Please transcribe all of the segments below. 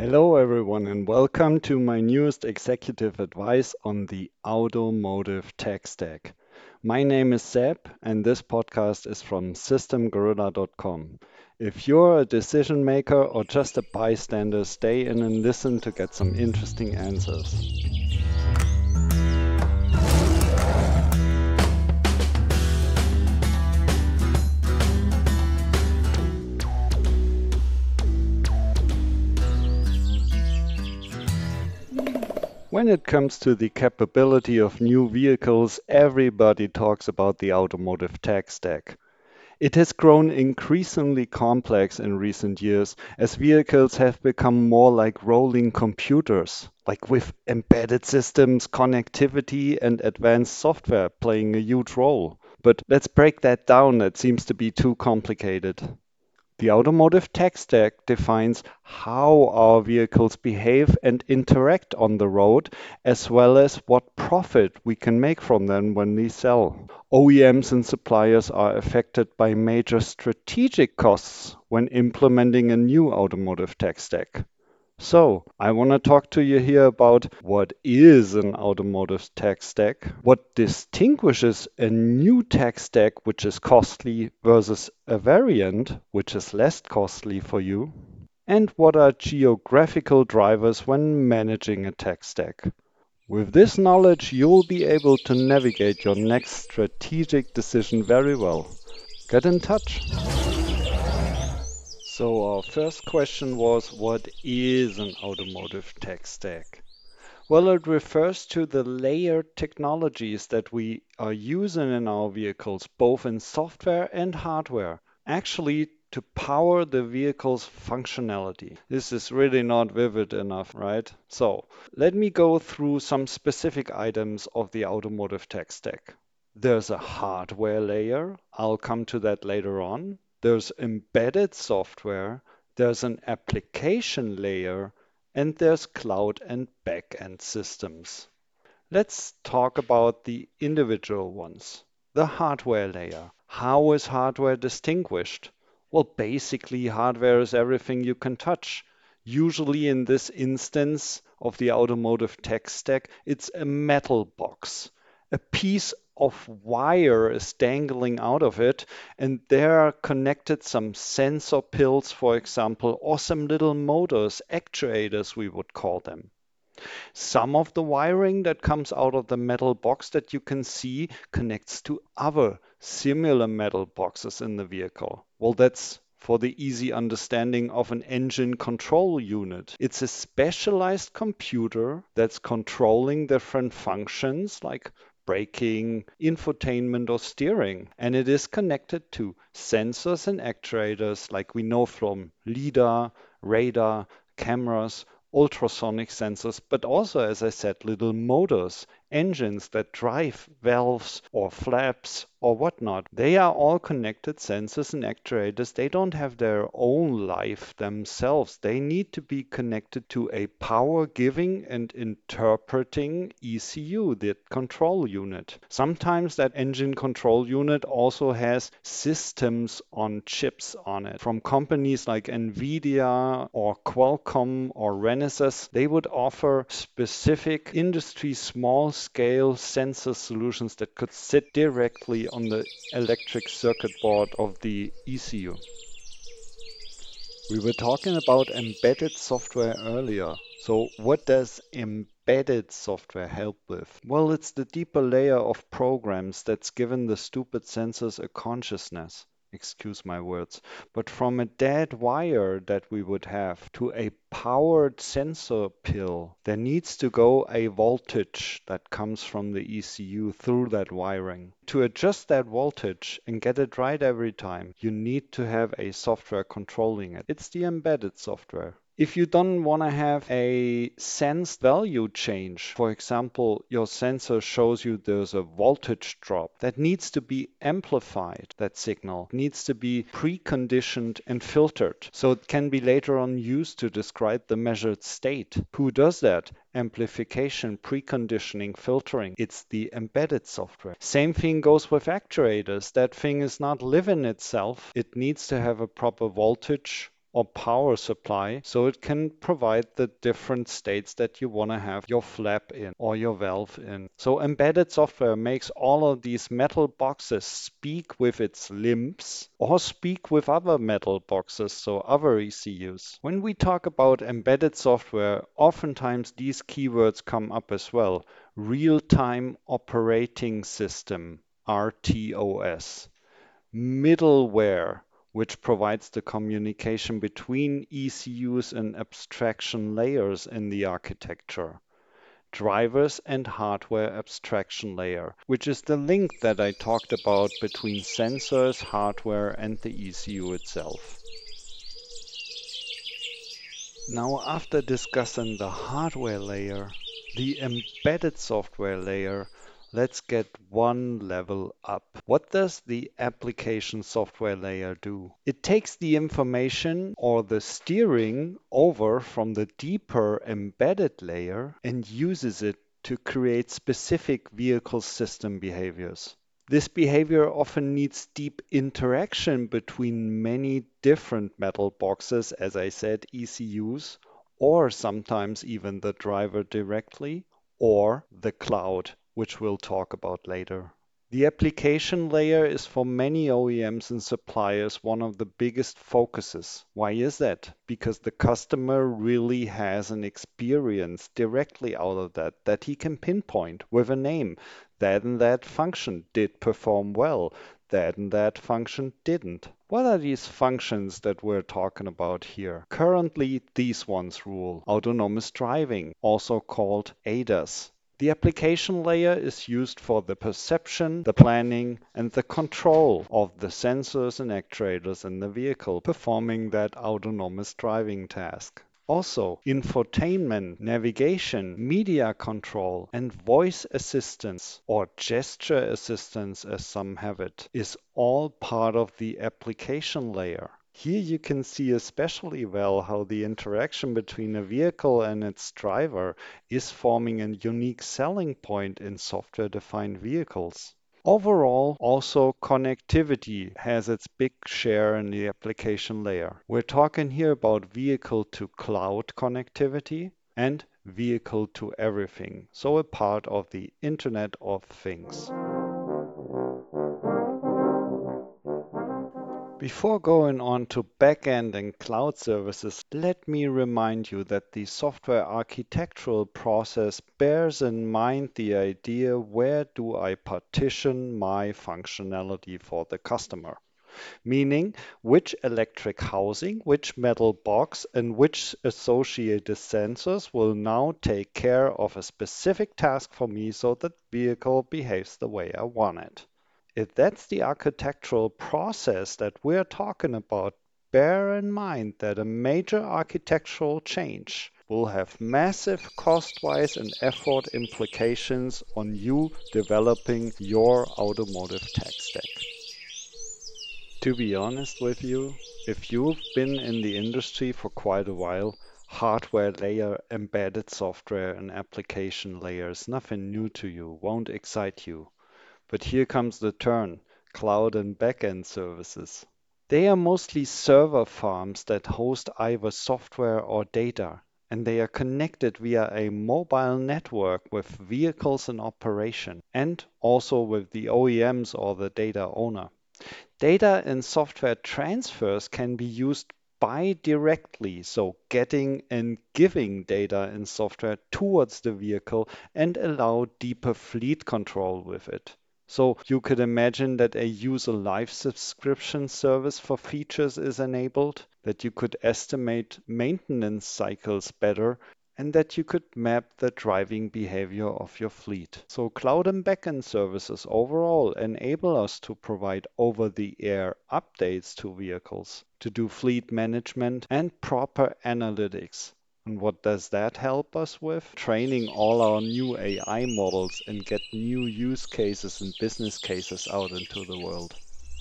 Hello, everyone, and welcome to my newest executive advice on the automotive tech stack. My name is Seb, and this podcast is from systemgorilla.com. If you're a decision maker or just a bystander, stay in and listen to get some interesting answers. When it comes to the capability of new vehicles, everybody talks about the automotive tech stack. It has grown increasingly complex in recent years as vehicles have become more like rolling computers, like with embedded systems, connectivity, and advanced software playing a huge role. But let's break that down, that seems to be too complicated. The automotive tech stack defines how our vehicles behave and interact on the road, as well as what profit we can make from them when we sell. OEMs and suppliers are affected by major strategic costs when implementing a new automotive tech stack. So, I want to talk to you here about what is an automotive tech stack, what distinguishes a new tech stack which is costly versus a variant which is less costly for you, and what are geographical drivers when managing a tech stack. With this knowledge, you'll be able to navigate your next strategic decision very well. Get in touch. So our first question was, what is an automotive tech stack? Well, it refers to the layered technologies that we are using in our vehicles, both in software and hardware, actually to power the vehicle's functionality. This is really not vivid enough, right? So let me go through some specific items of the automotive tech stack. There's a hardware layer. I'll come to that later on. There's embedded software. There's an application layer and there's cloud and back-end systems. Let's talk about the individual ones. The hardware layer. How is hardware distinguished? Well, basically, hardware is everything you can touch. Usually, in this instance of the automotive tech stack, it's a metal box. A piece of wire is dangling out of it, and there are connected some sensor pills, for example, or some little motors, actuators, we would call them. Some of the wiring that comes out of the metal box that you can see connects to other similar metal boxes in the vehicle. Well, that's for the easy understanding of an engine control unit. It's a specialized computer that's controlling different functions like braking, infotainment, or steering. And it is connected to sensors and actuators like we know from LiDAR, radar, cameras, ultrasonic sensors, but also, as I said, little motors, engines that drive valves or flaps or whatnot. They are all connected sensors and actuators. They don't have their own life themselves. They need to be connected to a power giving and interpreting ECU, the control unit. Sometimes that engine control unit also has systems on chips on it from companies like Nvidia or Qualcomm or Renesas. They would offer specific industry small scale sensor solutions that could sit directly on the electric circuit board of the ECU. We were talking about embedded software earlier. So what does embedded software help with? Well, it's the deeper layer of programs that's given the stupid sensors a consciousness. Excuse my words. But from a dead wire that we would have to a powered sensor pill, there needs to go a voltage that comes from the ECU through that wiring. To adjust that voltage and get it right every time, you need to have a software controlling it. It's the embedded software. If you don't want to have a sensed value change, for example, your sensor shows you there's a voltage drop that needs to be amplified, that signal needs to be preconditioned and filtered. So it can be later on used to describe the measured state. Who does that? Amplification, preconditioning, filtering. It's the embedded software. Same thing goes with actuators. That thing is not living itself. It needs to have a proper voltage or power supply, so it can provide the different states that you want to have your flap in or your valve in. So embedded software makes all of these metal boxes speak with its limbs or speak with other metal boxes, so other ECUs. When we talk about embedded software, oftentimes these keywords come up as well. Real-time operating system, RTOS. Middleware, which provides the communication between ECUs and abstraction layers in the architecture. Drivers and hardware abstraction layer, which is the link that I talked about between sensors, hardware, and the ECU itself. Now, after discussing the hardware layer, the embedded software layer, let's get one level up. What does the application software layer do? It takes the information or the steering over from the deeper embedded layer and uses it to create specific vehicle system behaviors. This behavior often needs deep interaction between many different metal boxes, as I said, ECUs, or sometimes even the driver directly, or the cloud, which we'll talk about later. The application layer is for many OEMs and suppliers one of the biggest focuses. Why is that? Because the customer really has an experience directly out of that he can pinpoint with a name. That and that function did perform well. That and that function didn't. What are these functions that we're talking about here? Currently, these ones rule. Autonomous driving, also called ADAS. The application layer is used for the perception, the planning, and the control of the sensors and actuators in the vehicle performing that autonomous driving task. Also, infotainment, navigation, media control, and voice assistance, or gesture assistance as some have it, is all part of the application layer. Here you can see especially well how the interaction between a vehicle and its driver is forming a unique selling point in software-defined vehicles. Overall, also connectivity has its big share in the application layer. We're talking here about vehicle to cloud connectivity and vehicle to everything, so a part of the Internet of Things. Before going on to backend and cloud services, let me remind you that the software architectural process bears in mind the idea, where do I partition my functionality for the customer? Meaning, which electric housing, which metal box, and which associated sensors will now take care of a specific task for me so that vehicle behaves the way I want it. If that's the architectural process that we're talking about, bear in mind that a major architectural change will have massive cost-wise and effort implications on you developing your automotive tech stack. To be honest with you, if you've been in the industry for quite a while, hardware layer, embedded software, and application layer is nothing new to you, won't excite you. But here comes the turn, cloud and backend services. They are mostly server farms that host either software or data, and they are connected via a mobile network with vehicles in operation, and also with the OEMs or the data owner. Data and software transfers can be used bi-directly, so getting and giving data and software towards the vehicle and allow deeper fleet control with it. So you could imagine that a user life subscription service for features is enabled, that you could estimate maintenance cycles better, and that you could map the driving behavior of your fleet. So cloud and backend services overall enable us to provide over-the-air updates to vehicles, to do fleet management and proper analytics. And what does that help us with? Training all our new AI models and get new use cases and business cases out into the world.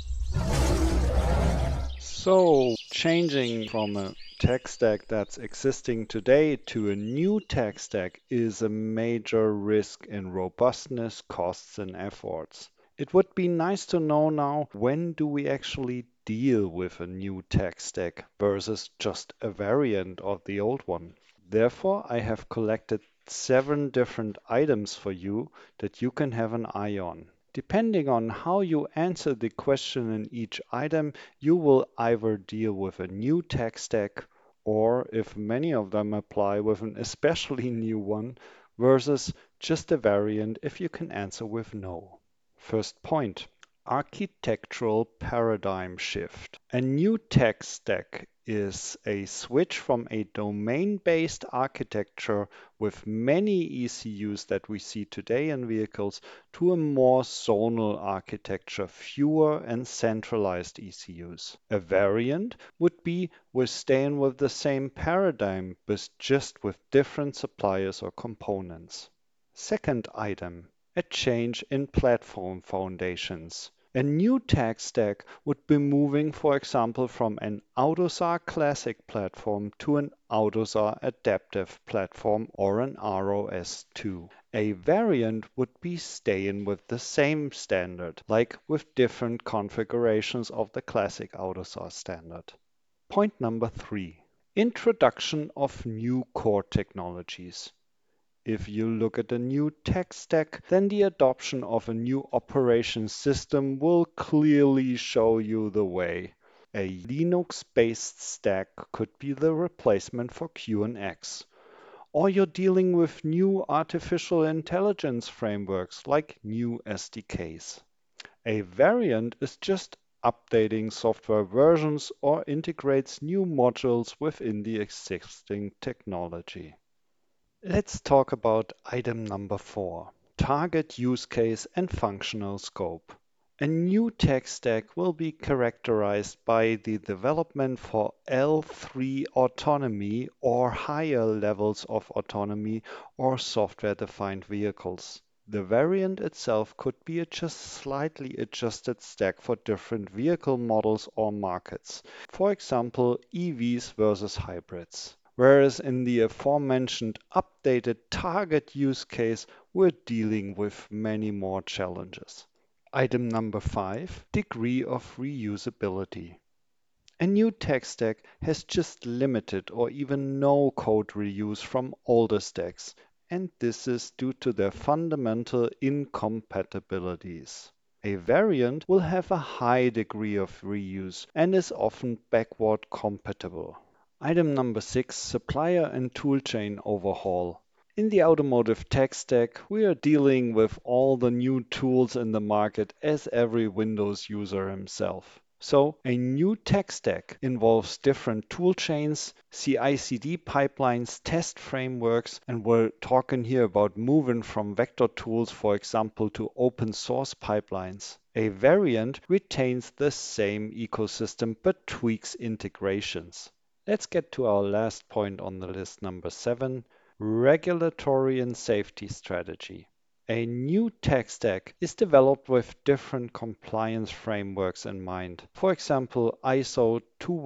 So, changing from a tech stack that's existing today to a new tech stack is a major risk in robustness, costs, and efforts. It would be nice to know now, when do we actually deal with a new tech stack versus just a variant of the old one? Therefore, I have collected 7 different items for you that you can have an eye on. Depending on how you answer the question in each item, you will either deal with a new tech stack, or if many of them apply, with an especially new one, versus just a variant if you can answer with no. First point, architectural paradigm shift. A new tech stack is a switch from a domain-based architecture with many ECUs that we see today in vehicles to a more zonal architecture, fewer and centralized ECUs. A variant would be we're staying with the same paradigm, but just with different suppliers or components. Second item, a change in platform foundations. A new tech stack would be moving, for example, from an AUTOSAR Classic platform to an AUTOSAR Adaptive platform or an ROS2. A variant would be staying with the same standard, like with different configurations of the classic AUTOSAR standard. Point number 3. Introduction of new core technologies. If you look at a new tech stack, then the adoption of a new operation system will clearly show you the way. A Linux-based stack could be the replacement for QNX. Or you're dealing with new artificial intelligence frameworks like new SDKs. A variant is just updating software versions or integrates new modules within the existing technology. Let's talk about item number 4, target use case and functional scope. A new tech stack will be characterized by the development for L3 autonomy or higher levels of autonomy or software-defined vehicles. The variant itself could be a just slightly adjusted stack for different vehicle models or markets, for example, EVs versus hybrids. Whereas in the aforementioned updated target use case, we're dealing with many more challenges. Item number 5, degree of reusability. A new tech stack has just limited or even no code reuse from older stacks, and this is due to their fundamental incompatibilities. A variant will have a high degree of reuse and is often backward compatible. Item number 6, supplier and toolchain overhaul. In the automotive tech stack, we are dealing with all the new tools in the market as every Windows user himself. So a new tech stack involves different tool chains, CI/CD pipelines, test frameworks, and we're talking here about moving from vector tools, for example, to open source pipelines. A variant retains the same ecosystem but tweaks integrations. Let's get to our last point on the list, number 7, regulatory and safety strategy. A new tech stack is developed with different compliance frameworks in mind. For example, ISO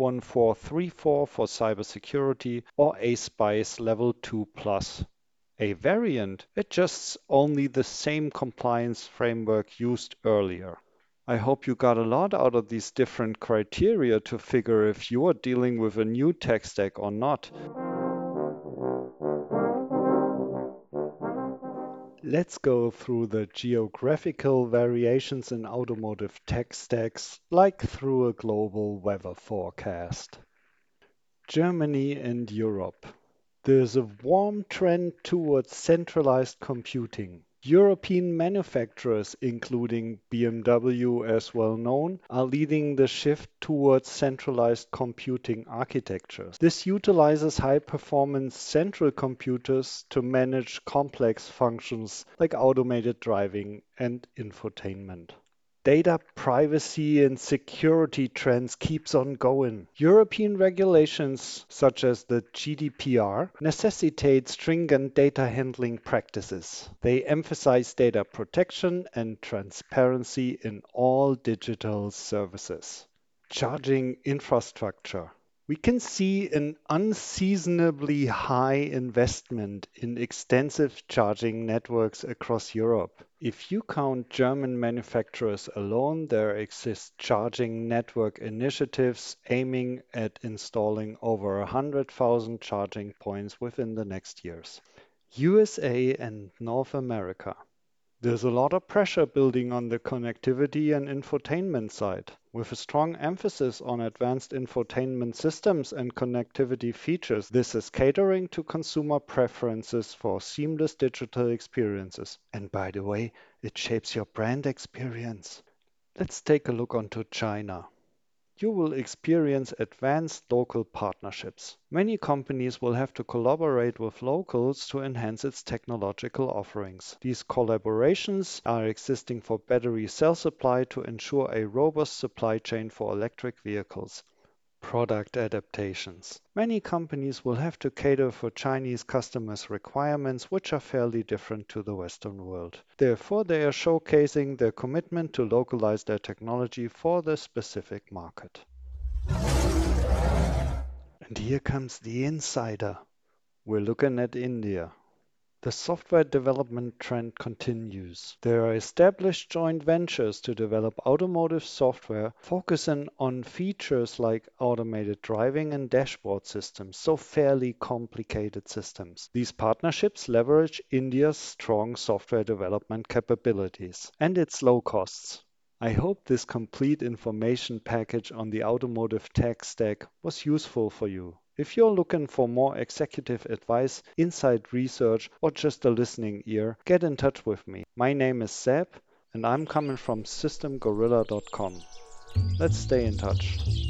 21434 for cybersecurity or ASPICE Level 2+. A variant adjusts only the same compliance framework used earlier. I hope you got a lot out of these different criteria to figure if you are dealing with a new tech stack or not. Let's go through the geographical variations in automotive tech stacks, like through a global weather forecast. Germany and Europe. There's a warm trend towards centralized computing. European manufacturers, including BMW as well known, are leading the shift towards centralized computing architectures. This utilizes high-performance central computers to manage complex functions like automated driving and infotainment. Data privacy and security trends keeps on going. European regulations such as the GDPR necessitate stringent data handling practices. They emphasize data protection and transparency in all digital services. Charging infrastructure. We can see an unseasonably high investment in extensive charging networks across Europe. If you count German manufacturers alone, there exist charging network initiatives aiming at installing over 100,000 charging points within the next years. USA and North America. There's a lot of pressure building on the connectivity and infotainment side, with a strong emphasis on advanced infotainment systems and connectivity features. This is catering to consumer preferences for seamless digital experiences. And by the way, it shapes your brand experience. Let's take a look onto China. You will experience advanced local partnerships. Many companies will have to collaborate with locals to enhance its technological offerings. These collaborations are existing for battery cell supply to ensure a robust supply chain for electric vehicles. Product adaptations. Many companies will have to cater for Chinese customers' requirements, which are fairly different to the Western world. Therefore, they are showcasing their commitment to localize their technology for the specific market. And here comes the insider. We're looking at India. The software development trend continues. There are established joint ventures to develop automotive software focusing on features like automated driving and dashboard systems, so fairly complicated systems. These partnerships leverage India's strong software development capabilities and its low costs. I hope this complete information package on the automotive tech stack was useful for you. If you're looking for more executive advice, inside research, or just a listening ear, get in touch with me. My name is Seb, and I'm coming from systemgorilla.com. Let's stay in touch.